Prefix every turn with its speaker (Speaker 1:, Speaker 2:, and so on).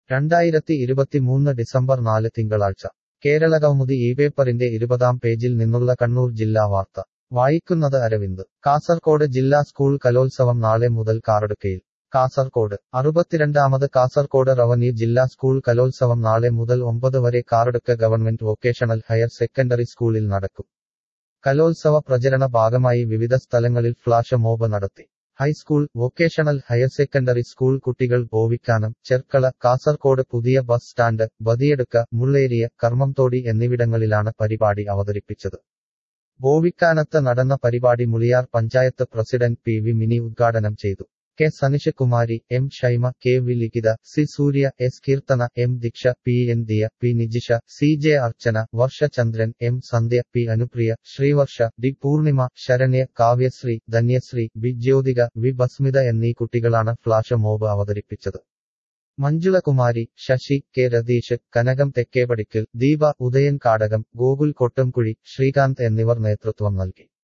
Speaker 1: 2023 December 4 തിങ്കളാഴ്ച കേരളകൗമുദി പേപ്പറിന്റെ 20-ാം പേജിൽ നിന്നുള്ള കണ്ണൂർ ജില്ലാ വാർത്ത വായിക്കുന്നത് അരവിന്ദ്. കാസർകോട് ജില്ലാ സ്കൂൾ കലോത്സവം നാളെ മുതൽ കാറടുക്കയിൽ. കാസർകോട് 62ാമത് കാസർകോട് റവന്യൂ ജില്ലാ സ്കൂൾ കലോത്സവം നാളെ മുതൽ 9 വരെ Karadukka government vocational higher secondary സ്കൂളിൽ നടക്കും. കലോത്സവ പ്രചരണ ഭാഗമായി വിവിധ സ്ഥലങ്ങളിൽ ഫ്ലാഷ് മോബ് നടത്തി. High school, vocational higher secondary school കുട്ടികൾ ബോവിക്കാനം, ചെർക്കള, കാസർകോട് പുതിയ ബസ് സ്റ്റാൻഡ്, ബദിയടുക്ക, മുള്ളേരിയ, കർമ്മംതോടി എന്നിവിടങ്ങളിലാണ് പരിപാടി അവതരിപ്പിച്ചത്. ബോവിക്കാനത്ത് നടന്ന പരിപാടി മുളിയാർ പഞ്ചായത്ത് പ്രസിഡന്റ് പി.വി. മിനി ഉദ്ഘാടനം ചെയ്തു. K. Sanish Kumari, M. Shaima, K. V. Likhitha, C. Surya, S. Keerthana, M. Deeksha, P. N. Diya, P. Nijisha, C. J. Archana, Varsha Chandran, M. Sandhya, P. Anupriya, Sreevarsha, D. Poornima, Saranya, Kavyasree, Dhanyasree, B. Jyothika, V. Basmitha എന്നീ കുട്ടികളാണ് ഫ്ലാഷ് മോബ് അവതരിപ്പിച്ചത്. മഞ്ജുള കുമാരി, ശശി, കെ. രതീഷ്, കനകം തെക്കേപടിക്കൽ, ദീപ, ഉദയൻ കാടകം, ഗോകുൽ കൊട്ടംകുഴി, ശ്രീകാന്ത് എന്നിവർ നേതൃത്വം നൽകി.